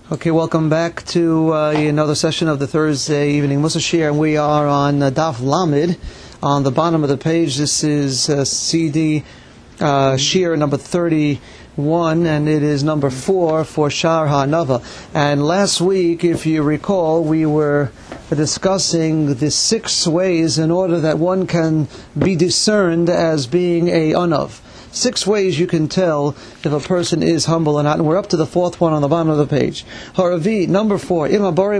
Okay, welcome back to another session of the Thursday evening Mussar Shir, and we are on Daf Lamed on the bottom of the page. This is CD Shir number 31, and it is number 4 for Shar HaNava. And last week, if you recall, we were discussing the 6 ways in order that one can be discerned as being a Unav. 6 ways you can tell if a person is humble or not, and we're up to the 4th one on the bottom of the page. Haravi, number 4.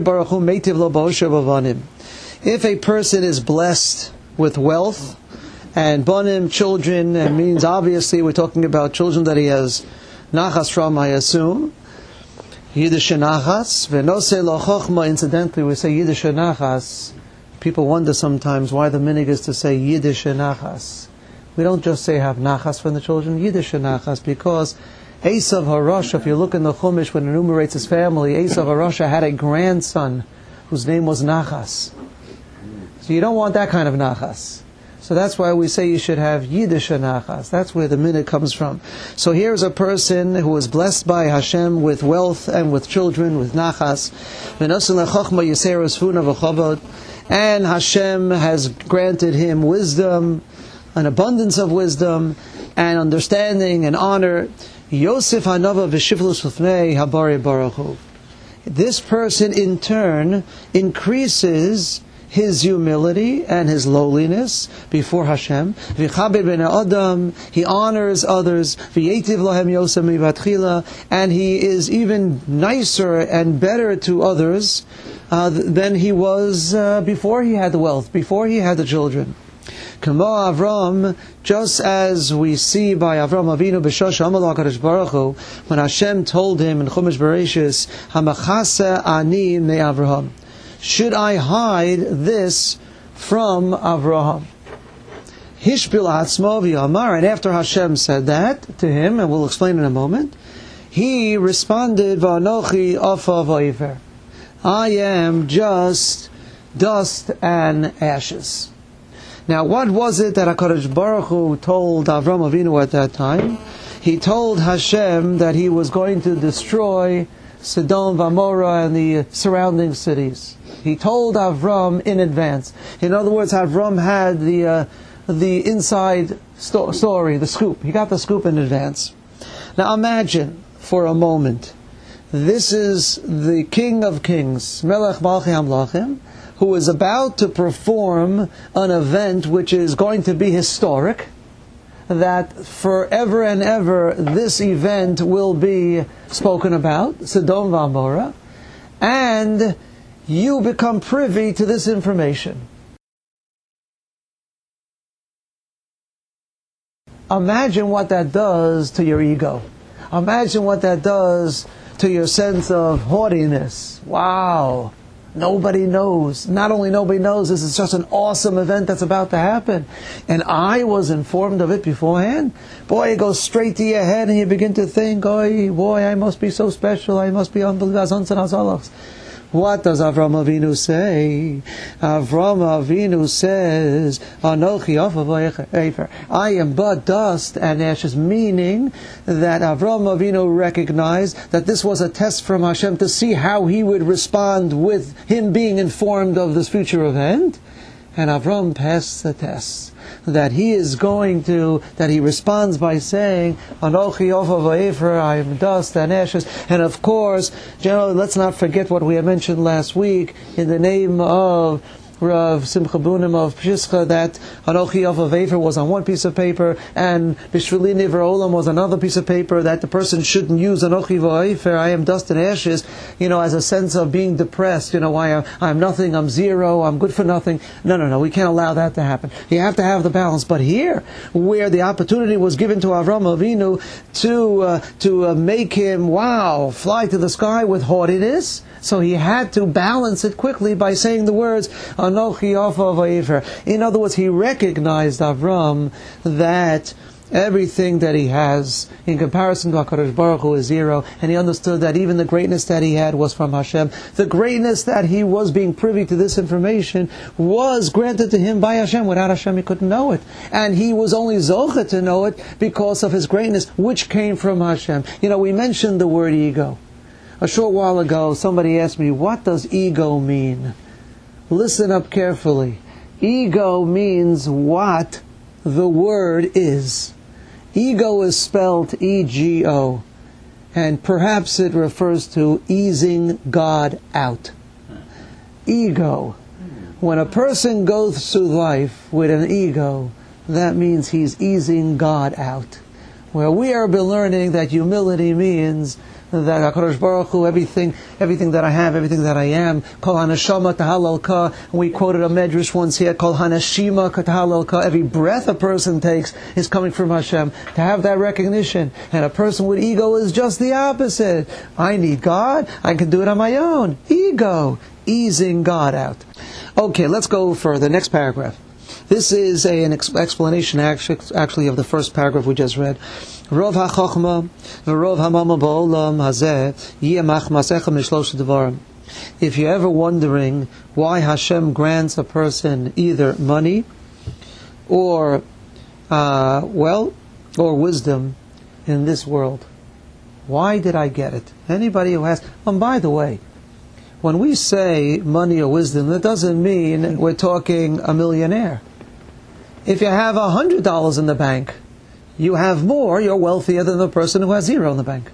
If a person is blessed with wealth and banim, children, and means obviously we're talking about children that he has nachas from, I assume. Yiddish nachas, v'nosei lo chochma. Incidentally, we say Yiddish nachas. People wonder sometimes why the minig is to say Yiddish nachas. We don't just say have nachas from the children, Yiddish nachas, because Esav HaRasha, if you look in the Chumash when it enumerates his family, Esav HaRasha had a grandson whose name was Nachas. So you don't want that kind of nachas. So that's why we say you should have Yiddish nachas. That's where the minute comes from. So here's a person who is blessed by Hashem with wealth and with children, with nachas. And Hashem has granted him wisdom, an abundance of wisdom and understanding and honor. Yosef Hanava v'shivlus l'fnei habari baruch hu. This person in turn increases his humility and his lowliness before Hashem. V'chabed b'nei adam, he honors others. V'yetiv lahem yosef mivatchila, and he is even nicer and better to others than he was before he had the wealth, before he had the children. Kamo Avram, just as we see by Avram Avinu b'shosh Amalek HaKadosh Baruch Hu, when Hashem told him in Chumash Bereshis, Hamachase ani me Avraham, should I hide this from Avraham? Hishbil atzmo v'yamar, and after Hashem said that to him, and we'll explain in a moment, he responded, V'anochi afa v'ofer, I am just dust and ashes. Now, what was it that HaKadosh Baruch Hu told Avram Avinu at that time? He told Hashem that he was going to destroy Sodom, Gomorrah, and the surrounding cities. He told Avram in advance. In other words, Avram had the inside story, the scoop. He got the scoop in advance. Now, imagine for a moment, this is the King of Kings, Melech Malchei Hamlachim, who is about to perform an event which is going to be historic, that forever and ever this event will be spoken about, Sodom and Gomorrah, and you become privy to this information. Imagine what that does to your ego. Imagine what that does to your sense of haughtiness. Wow! Nobody knows. Not only nobody knows, this is just an awesome event that's about to happen. And I was informed of it beforehand. Boy, it goes straight to your head and you begin to think, oh, boy, I must be so special. I must be unbelievable. What does Avram Avinu say? Avram Avinu says, Anochi afa, I am but dust and ashes, meaning that Avram Avinu recognized that this was a test from Hashem to see how he would respond with him being informed of this future event. And Avram passed the test. That he responds by saying, Anochi afa v'efer, I am dust and ashes. And of course, generally, let's not forget what we had mentioned last week in the name of Rav Simcha Bunim of Pischa, that Anochi afa v'efer was on one piece of paper, and Bishvili Niver Olam was another piece of paper, that the person shouldn't use Anochi v'efer, I am dust and ashes, as a sense of being depressed, why I'm nothing, I'm zero, I'm good for nothing. No, we can't allow that to happen. You have to have the balance. But here, where the opportunity was given to Avram Avinu to make him, fly to the sky with haughtiness, so he had to balance it quickly by saying the words, Anochi afa v'efer. In other words, he recognized, Avram, that everything that he has in comparison to HaKadosh Baruch Hu is zero, and he understood that even the greatness that he had was from Hashem. The greatness that he was being privy to this information was granted to him by Hashem. Without Hashem he couldn't know it, and he was only zocheh to know it because of his greatness, which came from Hashem. We mentioned the word ego. A short while ago, somebody asked me, what does ego mean? Listen up carefully. Ego means what the word is. Ego is spelled E-G-O, and perhaps it refers to easing God out. Ego. When a person goes through life with an ego, that means he's easing God out. Where we are learning that humility means that HaKadosh Baruch Hu, everything that I have, everything that I am, Kol Hanashama Tahalalka. We quoted a medrash once here, Kol Hanashima Tahalalka. Every breath a person takes is coming from Hashem. To have that recognition. And a person with ego is just the opposite. I need God, I can do it on my own. Ego, easing God out. Okay, let's go further. Next paragraph. This is an explanation actually of the first paragraph we just read. Rov ha-chochma v'rov ha-mama ba'olam hazeh yiyamach masechem mishlosh devarim. If you're ever wondering why Hashem grants a person either money or wisdom in this world, why did I get it? Anybody who has... And by the way, when we say money or wisdom, that doesn't mean we're talking a millionaire. If you have $100 in the bank, you have more, you're wealthier than the person who has zero in the bank.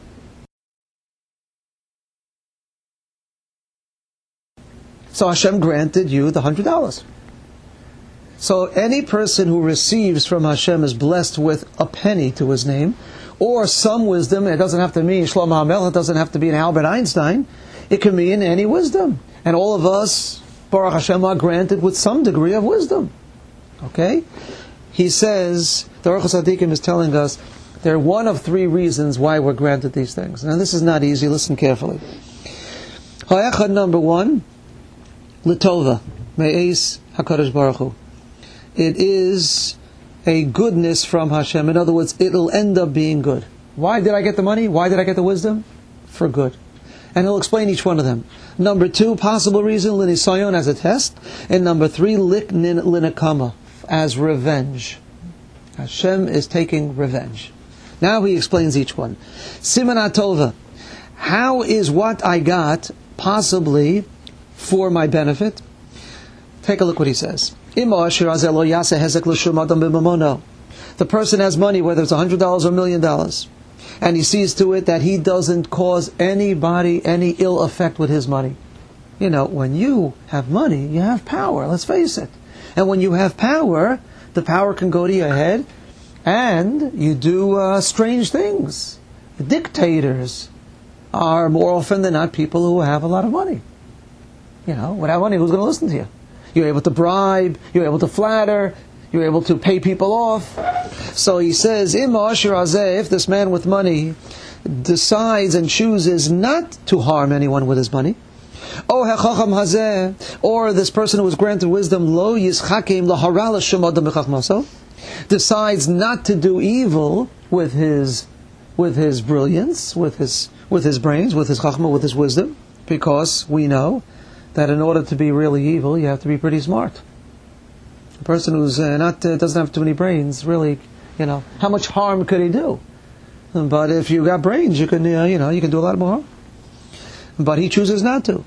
So Hashem granted you the $100. So any person who receives from Hashem is blessed with a penny to his name, or some wisdom. It doesn't have to mean Shlomo HaMelech, it doesn't have to be an Albert Einstein. It can mean any wisdom. And all of us, Baruch Hashem, are granted with some degree of wisdom. Okay? He says, the Aruch HaTzaddikim is telling us, there are one of three reasons why we're granted these things. Now this is not easy, listen carefully. Ha'echad, number one, L'tova, Me'ez HaKadosh Baruch Hu. It is a goodness from Hashem. In other words, it'll end up being good. Why did I get the money? Why did I get the wisdom? For good. And he'll explain each one of them. Number two, possible reason, L'nisayon, as a test. And number three, Liknin L'nekama, as revenge. Hashem is taking revenge. Now he explains each one. Siman HaTova. How is what I got possibly for my benefit? Take a look what he says. The person has money, whether it's $100 or $1 million, and he sees to it that he doesn't cause anybody any ill effect with his money. You know, when you have money, you have power, let's face it. And when you have power, the power can go to your head, and you do strange things. Dictators are more often than not people who have a lot of money. You know, without money, who's going to listen to you? You're able to bribe, you're able to flatter, you're able to pay people off. So he says, if this man with money decides and chooses not to harm anyone with his money, or this person who was granted wisdom, decides not to do evil with his brilliance, with his brains, with his chachma, with his wisdom, because we know that in order to be really evil, you have to be pretty smart. A person who's doesn't have too many brains, really, how much harm could he do? But if you got brains, you can do a lot more harm. But he chooses not to.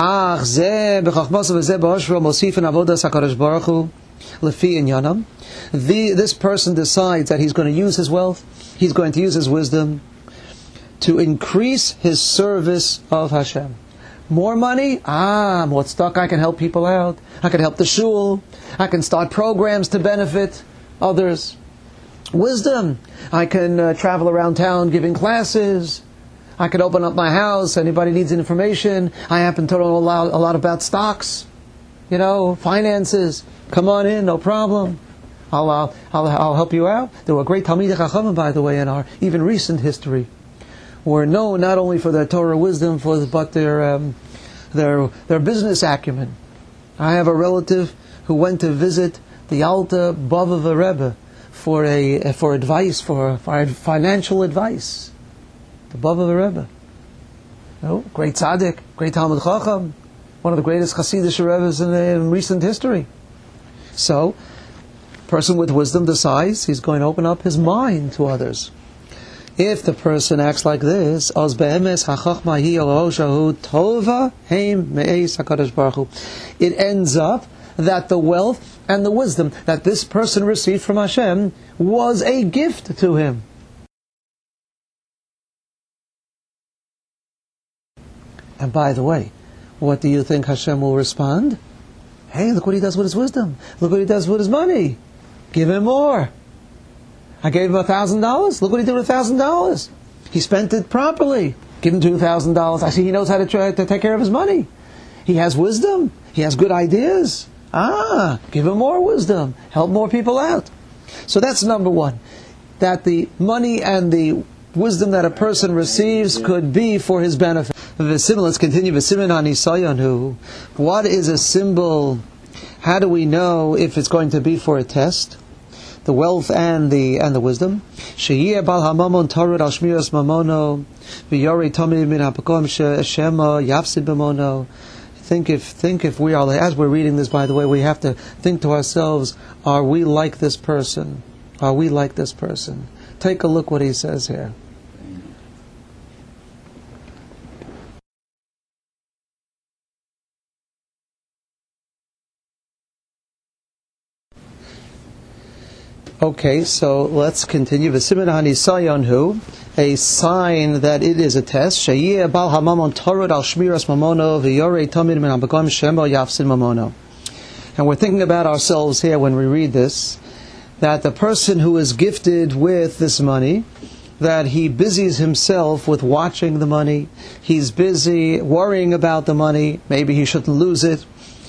This person decides that he's going to use his wealth, he's going to use his wisdom to increase his service of Hashem. More money? I'm more stuck. I can help people out. I can help the shul. I can start programs to benefit others. Wisdom. I can travel around town giving classes. I can open up my house. Anybody needs information. I happen to know a lot about stocks. Finances. Come on in, no problem. I'll help you out. There were great Talmidei Chachamim, by the way, in our even recent history, were known not only for their Torah wisdom, but their business acumen. I have a relative who went to visit the Alta Bavova Rebbe for advice, for financial advice. The Bavova Rebbe, great tzaddik, great Talmid Chacham, one of the greatest Hasidic Rebbes in recent history. So, a person with wisdom decides he's going to open up his mind to others. If the person acts like this, it ends up that the wealth and the wisdom that this person received from Hashem was a gift to him. And by the way, what do you think Hashem will respond? Hey, look what he does with his wisdom. Look what he does with his money. Give him more. I gave him $1,000. Look what he did with $1,000. He spent it properly. Give him $2,000. I see he knows how to take care of his money. He has wisdom. He has good ideas. Give him more wisdom. Help more people out. So that's number one. That the money and the wisdom that a person receives could be for his benefit. Let's continue. What is a symbol? How do we know if it's going to be for a test? The wealth and the wisdom. Think if we are, as we're reading this, by the way, we have to think to ourselves, are we like this person? Are we like this person? Take a look what he says here. Okay, so let's continue. A sign that it is a test. And we're thinking about ourselves here when we read this, that the person who is gifted with this money, that he busies himself with watching the money, he's busy worrying about the money, maybe he shouldn't lose it.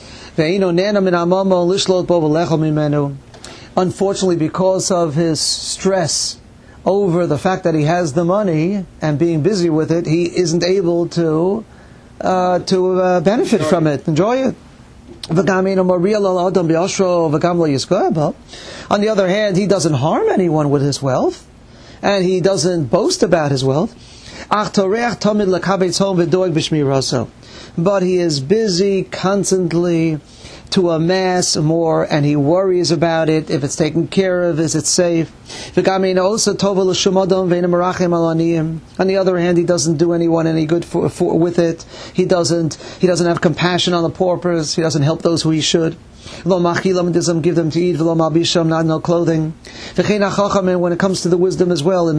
Unfortunately, because of his stress over the fact that he has the money and being busy with it, he isn't able to benefit from it, enjoy it. On the other hand, he doesn't harm anyone with his wealth, and he doesn't boast about his wealth. But he is busy constantly to amass more, and he worries about it, if it's taken care of, is it safe? On the other hand, he doesn't do anyone any good with it. He doesn't have compassion on the paupers. He doesn't help those who he should. Doesn't give them to eat. Not no clothing. And when it comes to the wisdom as well,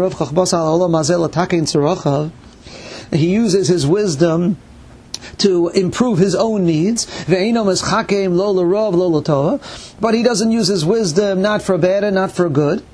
he uses his wisdom to improve his own needs, but he doesn't use his wisdom not for bad and not for good.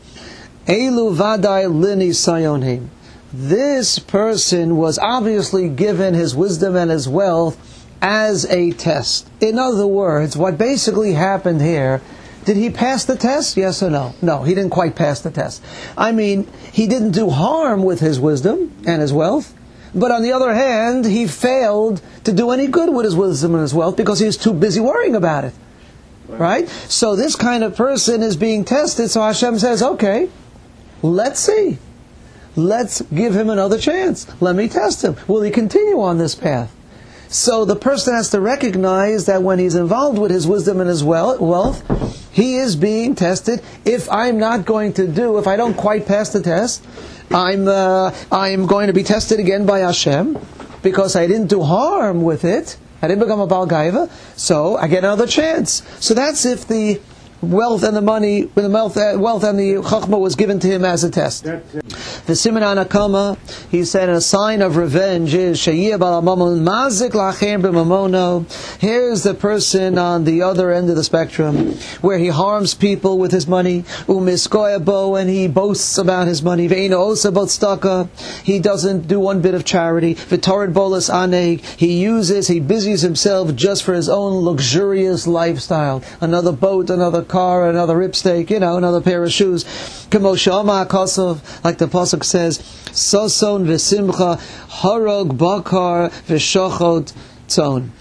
This person was obviously given his wisdom and his wealth as a test. In other words, what basically happened here, did he pass the test? Yes or no? No, he didn't quite pass the test. I mean, he didn't do harm with his wisdom and his wealth, but on the other hand, he failed to do any good with his wisdom and his wealth because he was too busy worrying about it. Right? So this kind of person is being tested, so Hashem says, okay, let's see. Let's give him another chance. Let me test him. Will he continue on this path? So the person has to recognize that when he's involved with his wisdom and his wealth, he is being tested. If I don't quite pass the test, I'm going to be tested again by Hashem because I didn't do harm with it. I didn't become a Baal Gaiva, so I get another chance. So that's if the wealth and the money, when the wealth and the Chachma was given to him as a test. The Siman Anakama, he said, a sign of revenge is Sheyeh Bal Hamamon Mazik Lachem B'Mamono. Here's the person on the other end of the spectrum, where he harms people with his money. Umiskoya Bo, and he boasts about his money. Ve'ino Osa Botstaka, he doesn't do one bit of charity. V'Torid Bolas Aneg, he busies himself just for his own luxurious lifestyle. Another boat, another car, another ripsteak, another pair of shoes. Kamoshama Kosov, like the Pasuk says, Soson v'simcha harog bakar v'shochot tzon.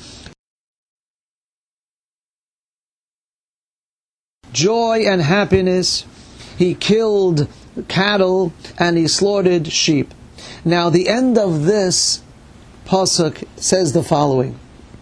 Joy and happiness. He killed cattle and he slaughtered sheep. Now the end of this Pasuk says the following: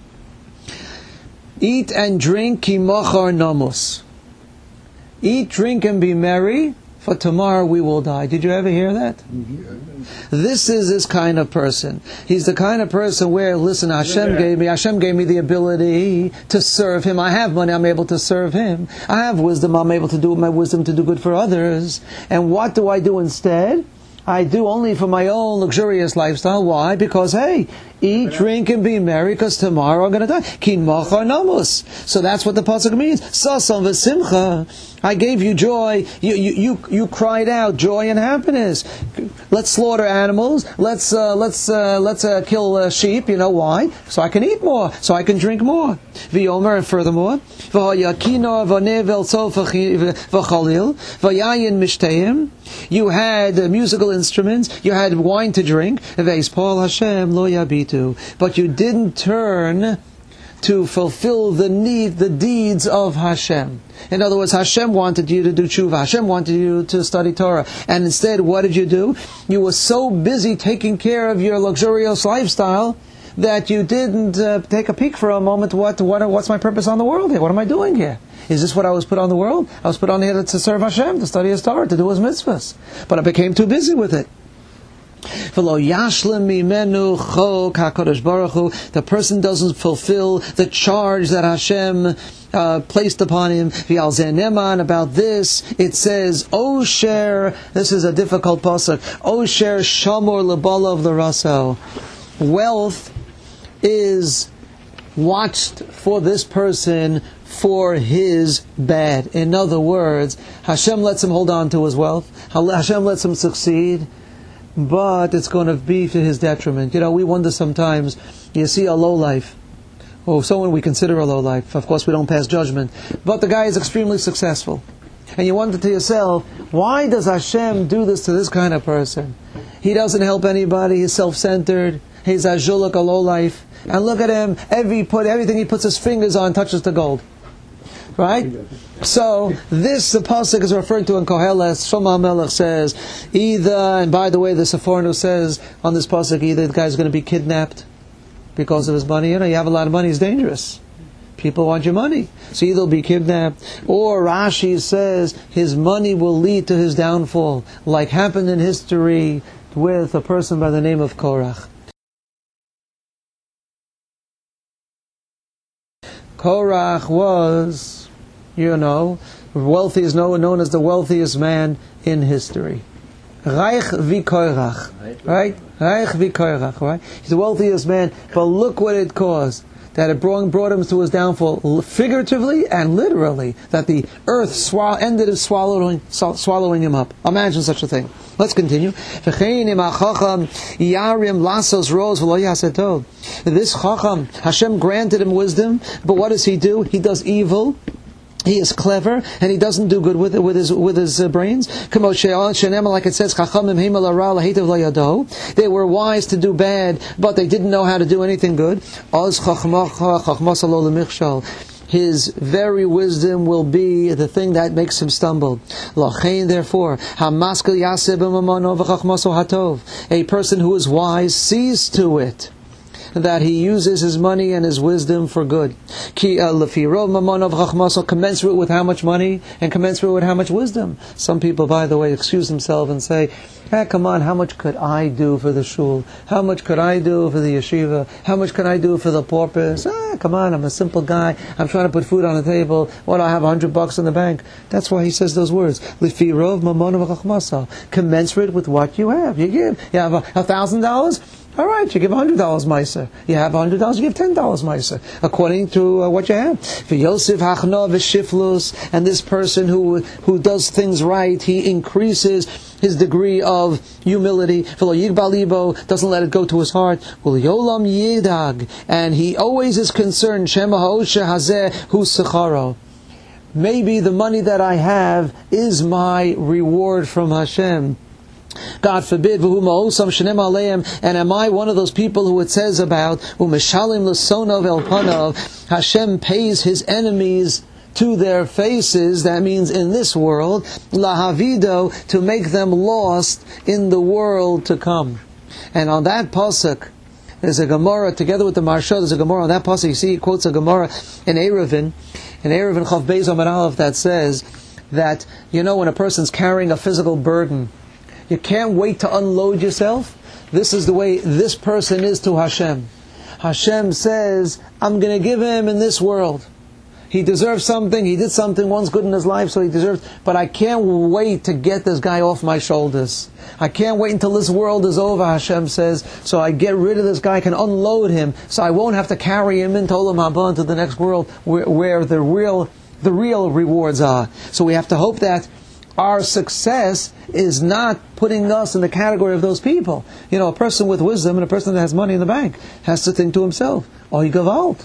Eat and drink ki mochar namus. Eat, drink, and be merry, for tomorrow we will die. Did you ever hear that? This is this kind of person. He's the kind of person where, listen, Hashem gave me the ability to serve Him. I have money, I'm able to serve Him. I have wisdom, I'm able to do my wisdom to do good for others. And what do I do instead? I do only for my own luxurious lifestyle. Why? Because, hey, eat, drink, and be merry, because tomorrow I'm going to die. Kin machar namus. So that's what the pasuk means. Sasam v'simcha. I gave you joy. You cried out joy and happiness. Let's slaughter animals. Let's kill sheep. You know why? So I can eat more. So I can drink more. V'yomer, and furthermore, v'hayakino v'nevel v'chalil v'yayin mishteim. You had musical instruments. You had wine to drink. Ve'espol Hashem lo yabitu. But you didn't turn to fulfill the deeds of Hashem. In other words, Hashem wanted you to do tshuva. Hashem wanted you to study Torah. And instead, what did you do? You were so busy taking care of your luxurious lifestyle that you didn't take a peek for a moment. What's my purpose on the world here? What am I doing here? Is this what I was put on the world? I was put on here to serve Hashem, to study His Torah, to do His mitzvahs. But I became too busy with it. The person doesn't fulfill the charge that Hashem placed upon him. And about this, it says, Osher, this is a difficult pasuk, Osher shamor lebalav l'raso. Wealth is watched for this person for his bad. In other words, Hashem lets him hold on to his wealth. Hashem lets him succeed. But it's going to be to his detriment. You know, we wonder sometimes, you see a lowlife, or someone we consider a lowlife. Of course, we don't pass judgment. But the guy is extremely successful. And you wonder to yourself, why does Hashem do this to this kind of person? He doesn't help anybody, he's self-centered, he's a juluk, a lowlife. And look at him, everything he puts his fingers on touches the gold. Right? So, the pasuk is referring to in Koheles. Shlomo HaMelech says, and by the way, the Sephorno says on this pasuk, either the guy's going to be kidnapped because of his money. You know, you have a lot of money, it's dangerous. People want your money. So either he'll be kidnapped, or Rashi says, his money will lead to his downfall, like happened in history with a person by the name of Korach. Korach was, wealthy is known as the wealthiest man in history. Reich vi Korach. Right? Reich vi Korach, right? He's the wealthiest man, but look what it caused. That it brought him to his downfall, figuratively and literally. That the earth ended up swallowing him up. Imagine such a thing. Let's continue. This Chacham, Hashem granted him wisdom, but what does he do? He does evil. He is clever, and he doesn't do good with his brains. Like it says, they were wise to do bad, but they didn't know how to do anything good. His very wisdom will be the thing that makes him stumble. Therefore, a person who is wise sees to it that he uses his money and his wisdom for good. Commensurate with how much money and commensurate with how much wisdom. Some people, by the way, excuse themselves and say, come on, how much could I do for the shul? How much could I do for the yeshiva? How much could I do for the paupers? Come on, I'm a simple guy. I'm trying to put food on the table. What, I have $100 in the bank? That's why he says those words. Commensurate with what you have. You have $1,000? All right, you give $100 Meiser. You have $100, you give $10 Meiser, according to what you have. And this person who does things right, he increases his degree of humility. Doesn't let it go to his heart. And he always is concerned. Maybe the money that I have is my reward from Hashem. God forbid, and am I one of those people who it says about, Hashem pays His enemies to their faces, that means in this world, lahavido, to make them lost in the world to come. And on that pasuk, there's a Gemara, together with the Maharsha, there's a Gemara on that pasuk, you see, he quotes a Gemara in Eruvin Chav Beis Amud Aleph that says, that, when a person's carrying a physical burden, you can't wait to unload yourself. This is the way this person is to Hashem. Hashem says, I'm going to give him in this world. He deserves something, he did something once good in his life, so he deserves, but I can't wait to get this guy off my shoulders. I can't wait until this world is over, Hashem says, so I get rid of this guy, I can unload him, so I won't have to carry him into Olam Haba, into the next world, where the real rewards are. So we have to hope that our success is not putting us in the category of those people. A person with wisdom and a person that has money in the bank has to think to himself, Oy Gewalt.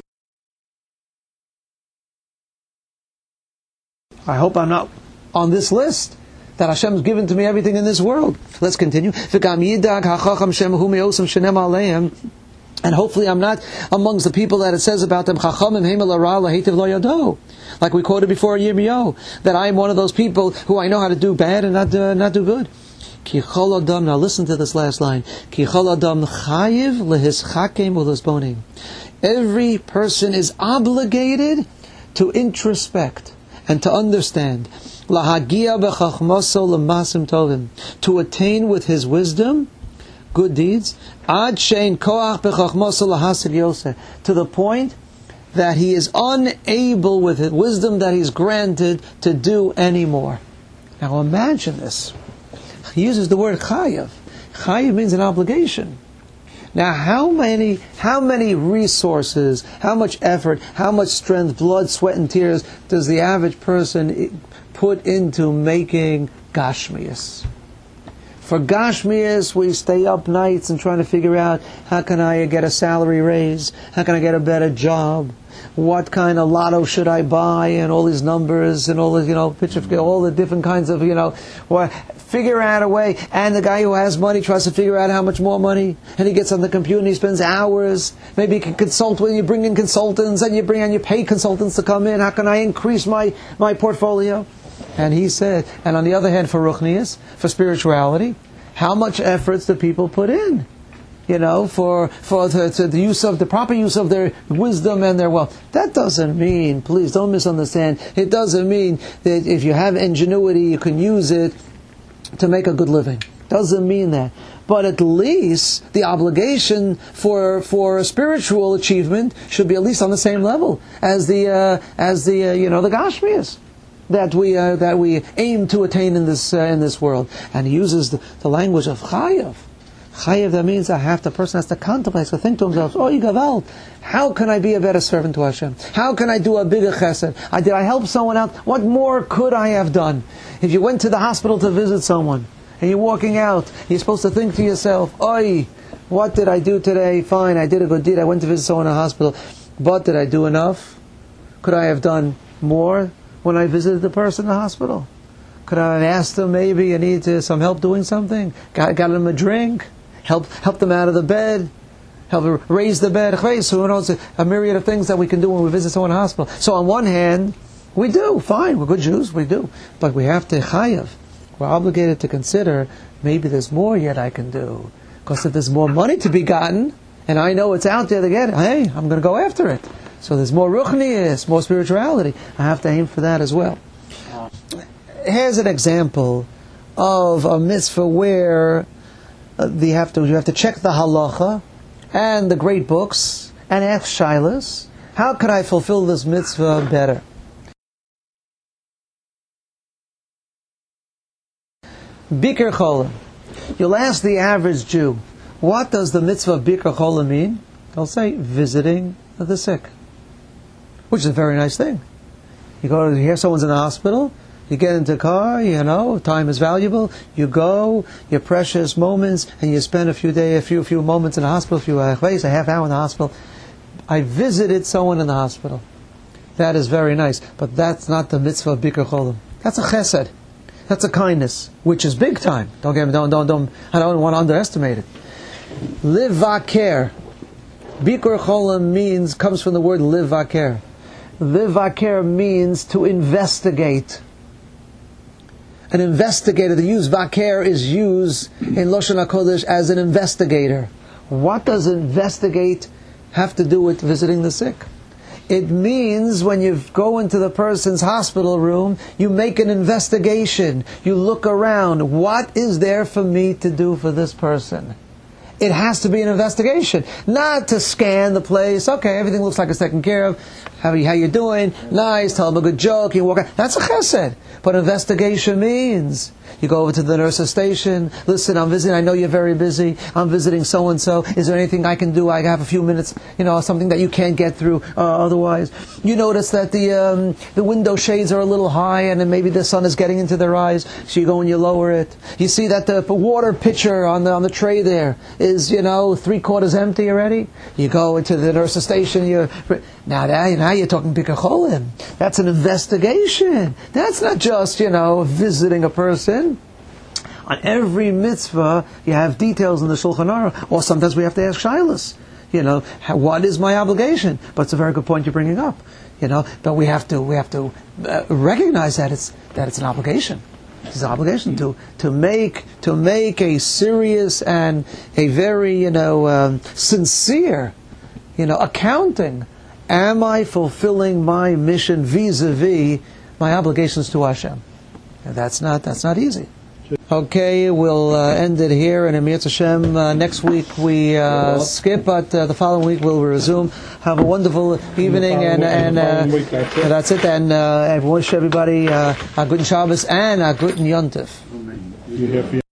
I hope I'm not on this list, that Hashem's given to me everything in this world. Let's continue. And hopefully I'm not amongst the people that it says about them, like we quoted before Yirmiyahu, that I am one of those people who I know how to do bad and not do good. Now listen to this last line. Every person is obligated to introspect and to understand, to attain with his wisdom good deeds, to the point that he is unable with the wisdom that he's granted to do any more. Now imagine this. He uses the word chayav. Chayav means an obligation. Now, how many resources, how much effort, how much strength, blood, sweat, and tears does the average person put into making Gashmias? For Gashmias, we stay up nights and trying to figure out, how can I get a salary raise? How can I get a better job? What kind of lotto should I buy? And all these numbers and all the, picture, all the different kinds of, figure out a way. And the guy who has money tries to figure out how much more money. And he gets on the computer and he spends hours. Maybe he can consult when you bring in consultants and you pay consultants to come in. How can I increase my portfolio? And he said, and on the other hand, for Ruchnias, for spirituality, how much efforts do people put in? For the use of the proper use of their wisdom and their wealth. That doesn't mean, please don't misunderstand, it doesn't mean that if you have ingenuity, you can use it to make a good living. Doesn't mean that. But at least the obligation for spiritual achievement should be at least on the same level as the Gashmias that we aim to attain in this world. And he uses the language of chayav. Chayav, that means the person has to contemplate, to think to himself, Oy Gewalt, how can I be a better servant to Hashem? How can I do a bigger chesed? Did I help someone out? What more could I have done? If you went to the hospital to visit someone, and you're walking out, you're supposed to think to yourself, Oy, what did I do today? Fine, I did a good deed, I went to visit someone in the hospital, but did I do enough? Could I have done more when I visited the person in the hospital? Could I have asked them, maybe I need some help doing something? Got them a drink? Help them out of the bed, help raise the bed. So who knows, a myriad of things that we can do when we visit someone in the hospital. So on one hand, we do, fine, we're good Jews, we do. But we have to chayav. We're obligated to consider, maybe there's more yet I can do. Because if there's more money to be gotten, and I know it's out there to get it, hey, I'm going to go after it. So there's more ruchnias, more spirituality. I have to aim for that as well. Here's an example of a mitzvah where you have to check the halacha and the great books and ask shilas. How can I fulfill this mitzvah better? Bikur Cholim. You'll ask the average Jew, what does the mitzvah of Bikur Cholim mean? They'll say, visiting the sick. Which is a very nice thing. You go to hear someone's in the hospital, you get into a car, time is valuable, you go, your precious moments, and you spend a few moments in the hospital, a half hour in the hospital. I visited someone in the hospital. That is very nice, but that's not the mitzvah of Bikur Cholim. That's a chesed. That's a kindness, which is big time. I don't want to underestimate it. Livaker. Bikur Cholim comes from the word livaker. Livaker means to investigate. An investigator, the use vaker is used in Lashon HaKodesh as an investigator. What does investigate have to do with visiting the sick? It means when you go into the person's hospital room, you make an investigation. You look around. What is there for me to do for this person? It has to be an investigation, not to scan the place. Okay, everything looks like it's taken care of. How you doing? Nice. Tell them a good joke. You walk out. That's a chesed. But investigation means you go over to the nurse's station. Listen, I'm visiting. I know you're very busy. I'm visiting so and so. Is there anything I can do? I have a few minutes. Something that you can't get through otherwise. You notice that the window shades are a little high, and then maybe the sun is getting into their eyes. So you go and you lower it. You see that the water pitcher on the tray there is 3/4 empty already. You go into the nurse's station. Now you're talking Bikacholim. That's an investigation. That's not just, visiting a person. On every mitzvah, you have details in the Shulchan Aruch, or sometimes we have to ask Shilas. What is my obligation? But it's a very good point you're bringing up. But we have to recognize that it's an obligation. It's an obligation to make a serious and a very sincere accounting. Am I fulfilling my mission vis-a-vis my obligations to Hashem? And that's not easy. Okay, we'll end it here, and Emir Hashem, next week we skip, but the following week we'll resume. Have a wonderful evening, and that's it. And I wish everybody a good Shabbos and a good Yontif.